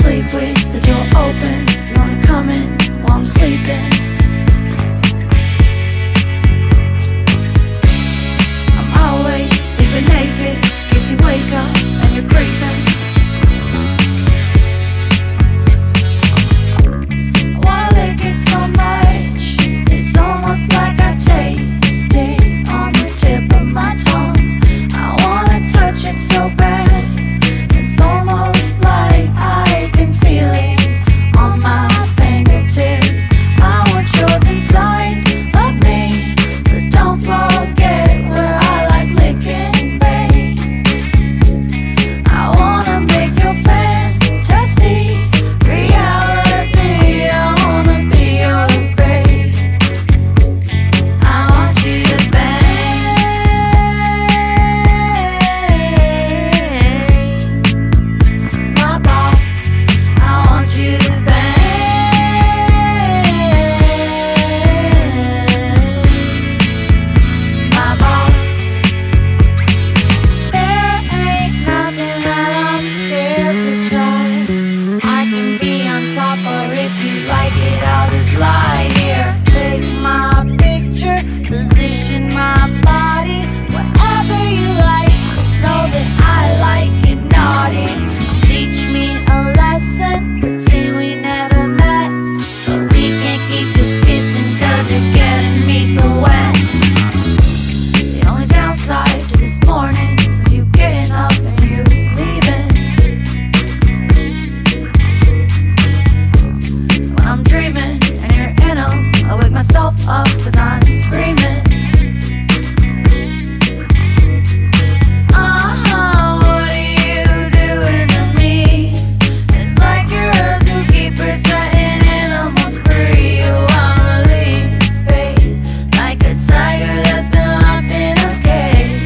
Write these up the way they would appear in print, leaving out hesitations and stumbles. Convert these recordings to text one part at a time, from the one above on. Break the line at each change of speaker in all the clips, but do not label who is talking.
sleep with the door open. If you wanna come in while I'm sleeping. I'm always sleeping naked in case you wake up and you're creeping. I wanna lick it so much, it's almost like I taste it on the tip of my tongue. I wanna touch it so bad. It's almost like I can feel it on my fingertips. I want yours inside of me, but don't forget where I like licking, babe. I wanna make your fantasies reality. I wanna be yours, babe. I want you to my boss. I want you to my boss. There ain't nothing that I'm scared to try. I can be on top, or if you like it, I'll just lie here. Take my picture, position my body wherever you like. Just know that I like it naughty. Teach me a lesson, pretend we never met, but we can't keep just kissing 'cause you're getting me so wet. The only downside to this morning is you getting up and you leaving. When I'm dreaming and you're in 'em, I wake myself up 'cause I'm screaming. What are you doing to me? It's like you're a zookeeper setting animals free. You want release, babe, like a tiger that's been locked in a cage.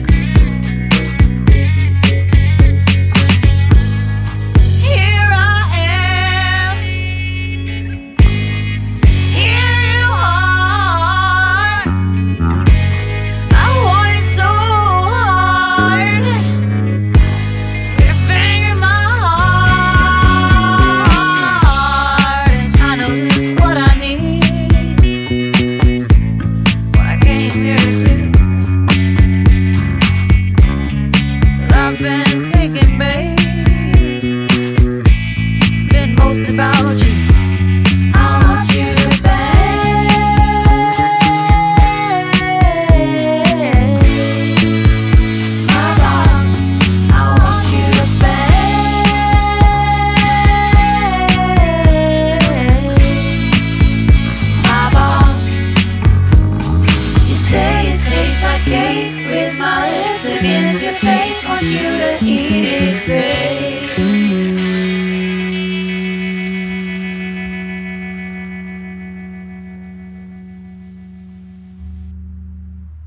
Here I am, here you are. I want it so hard. You're banging my heart, and I know this is what I need, what I came here to do. 'Cause I've been thinking, babe, been most about you. I want you to my boss. I want you to my boss. You say it tastes like cake with my lips against your face. Want you to eat it, babe.